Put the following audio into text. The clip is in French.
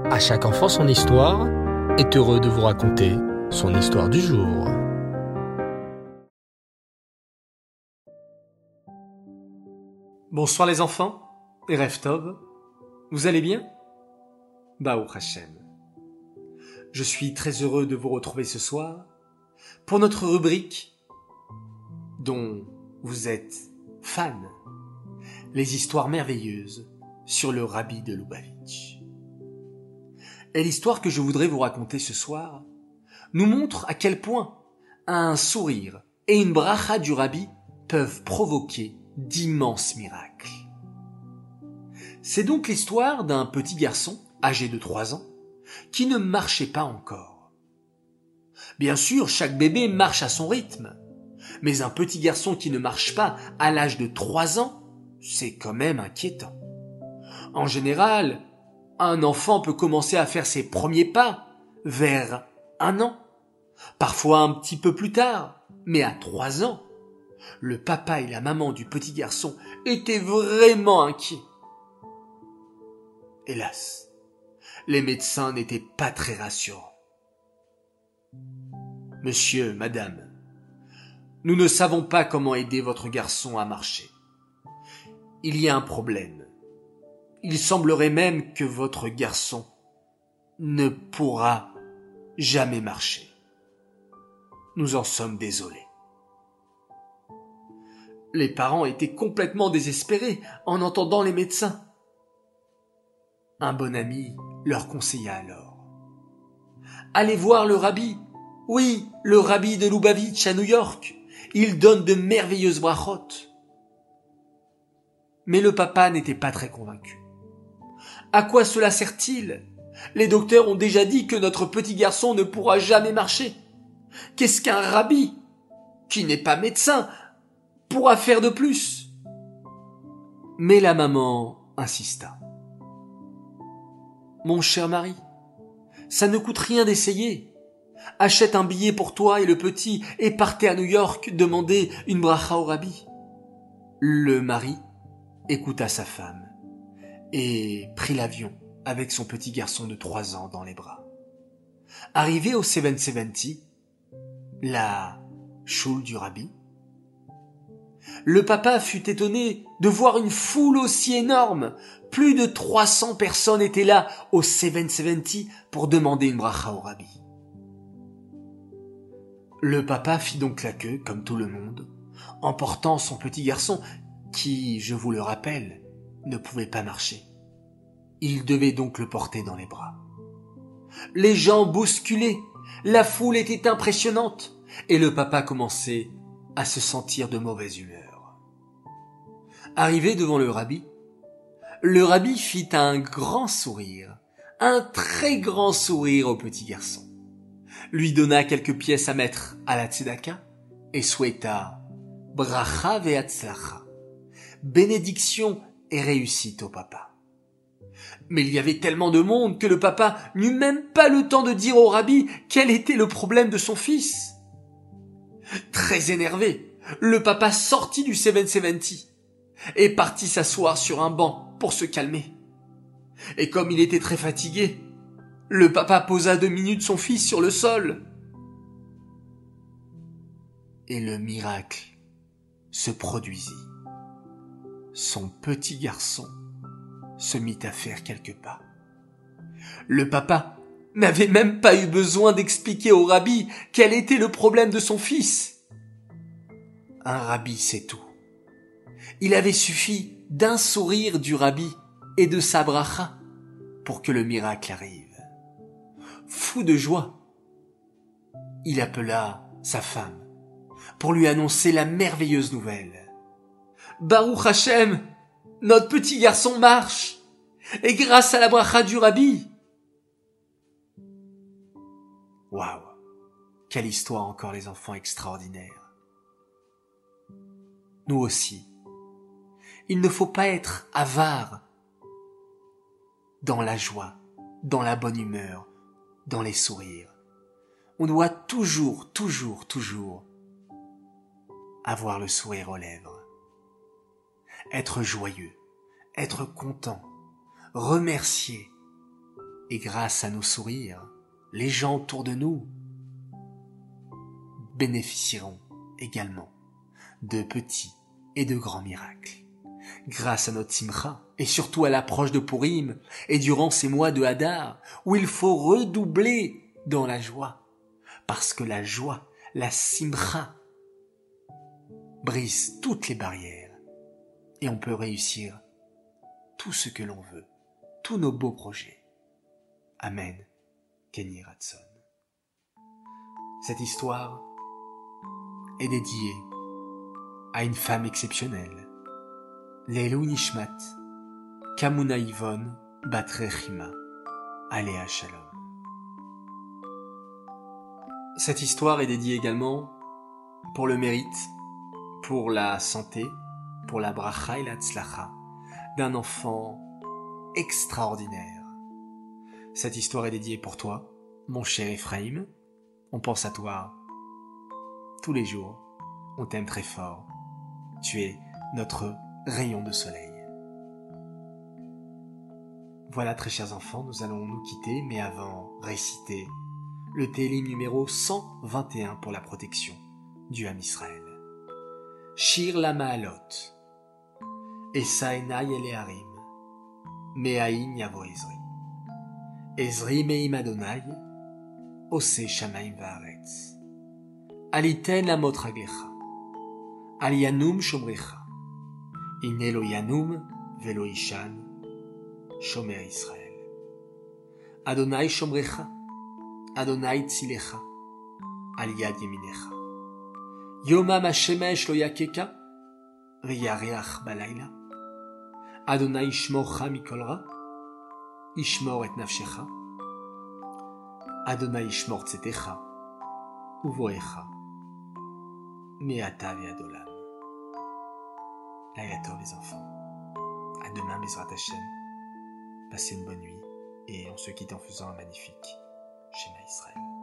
À chaque enfant son histoire est heureux de vous raconter son histoire du jour. Bonsoir les enfants, et Erev Tov, vous allez bien? Baruch Hashem. Je suis très heureux de vous retrouver ce soir pour notre rubrique dont vous êtes fan, les histoires merveilleuses sur le Rabbi de Lubavitch. Et l'histoire que je voudrais vous raconter ce soir nous montre à quel point un sourire et une bracha du Rabbi peuvent provoquer d'immenses miracles. C'est donc l'histoire d'un petit garçon âgé de 3 ans qui ne marchait pas encore. Bien sûr, chaque bébé marche à son rythme, mais un petit garçon qui ne marche pas à l'âge de 3 ans, c'est quand même inquiétant. En général, un enfant peut commencer à faire ses premiers pas vers 1 an, parfois un petit peu plus tard, mais à 3 ans, le papa et la maman du petit garçon étaient vraiment inquiets. Hélas, les médecins n'étaient pas très rassurants. Monsieur, madame, nous ne savons pas comment aider votre garçon à marcher. Il y a un problème. Il semblerait même que votre garçon ne pourra jamais marcher. Nous en sommes désolés. Les parents étaient complètement désespérés en entendant les médecins. Un bon ami leur conseilla alors: allez voir le rabbi. Oui, le rabbi de Lubavitch à New York. Il donne de merveilleuses brachot. Mais le papa n'était pas très convaincu. À quoi cela sert-il? Les docteurs ont déjà dit que notre petit garçon ne pourra jamais marcher. Qu'est-ce qu'un rabbi, qui n'est pas médecin, pourra faire de plus? Mais la maman insista. Mon cher mari, ça ne coûte rien d'essayer. Achète un billet pour toi et le petit et partez à New York demander une bracha au rabbi. Le mari écouta sa femme et prit l'avion avec son petit garçon de 3 ans dans les bras. Arrivé au 770, la choule du rabbi, le papa fut étonné de voir une foule aussi énorme. Plus de 300 personnes étaient là au 770 pour demander une bracha au rabbi. Le papa fit donc la queue, comme tout le monde, emportant son petit garçon qui, je vous le rappelle, ne pouvait pas marcher. Il devait donc le porter dans les bras. Les gens bousculaient, la foule était impressionnante, et le papa commençait à se sentir de mauvaise humeur. Arrivé devant le rabbi fit un grand sourire, un très grand sourire au petit garçon, lui donna quelques pièces à mettre à la tzedaka et souhaita bracha ve'atzlacha, bénédiction et réussite au papa. Mais il y avait tellement de monde que le papa n'eut même pas le temps de dire au rabbi quel était le problème de son fils. Très énervé, le papa sortit du 770 et partit s'asseoir sur un banc pour se calmer. Et comme il était très fatigué, le papa posa 2 minutes son fils sur le sol. Et le miracle se produisit. Son petit garçon se mit à faire quelques pas. Le papa n'avait même pas eu besoin d'expliquer au rabbi quel était le problème de son fils. Un rabbi, c'est tout. Il avait suffi d'un sourire du rabbi et de sa bracha pour que le miracle arrive. Fou de joie, il appela sa femme pour lui annoncer la merveilleuse nouvelle. Baruch Hashem, notre petit garçon marche, et grâce à la bracha du rabbi. Waouh, quelle histoire encore les enfants, extraordinaire. Nous aussi, il ne faut pas être avare dans la joie, dans la bonne humeur, dans les sourires. On doit toujours avoir le sourire aux lèvres. Être joyeux, être content, remercier Et grâce à nos sourires, les gens autour de nous bénéficieront également de petits et de grands miracles. Grâce à notre simcha, et surtout à l'approche de Purim, et durant ces mois de Hadar, où il faut redoubler dans la joie, parce que la joie, la simcha, brise toutes les barrières, et on peut réussir tout ce que l'on veut, tous nos beaux projets. Amen, Kenny Ratson. Cette histoire est dédiée à une femme exceptionnelle, Leilou Nishmat, Kamuna Yvonne Batrechima, Aléa Shalom. Cette histoire est dédiée également pour le mérite, pour la santé, pour la bracha et la tzlacha d'un enfant extraordinaire. Cette histoire est dédiée pour toi, mon cher Ephraim. On pense à toi tous les jours. On t'aime très fort. Tu es notre rayon de soleil. Voilà, très chers enfants, nous allons nous quitter, mais avant, réciter le Télim numéro 121 pour la protection du Ham Israël. Shir la Ma'alot, Esaenai Eleharim, Me'ain Yavo Ezri, Ezri Me'im Adonai, Ose Shamaim Va'aretz, Aliten Lamot Raglecha, Al Yanum Shomrecha, Ine lo Yanum velo Ishan, Shomer Israël. Adonai Shomrecha, Adonai Tzilecha, Al Yad Yeminecha. Yomam HaShemesh lo yakeka, Ve'yareach balayla. Adonai Ishmorcha mikol ra, Ishmor et nafshecha. Adonai Ishmor tzetecha, Uvoecha, Me'ata ve'adolam. Laïla Tov, les enfants. À demain, Bezrat Hashem. Passez une bonne nuit et on se quitte en faisant un magnifique Shema Israël.